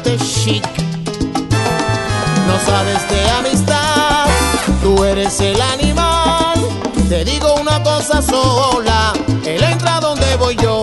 de chic. No sabes de amistad, tú eres el animal. Te digo una cosa sola, él entra donde voy yo.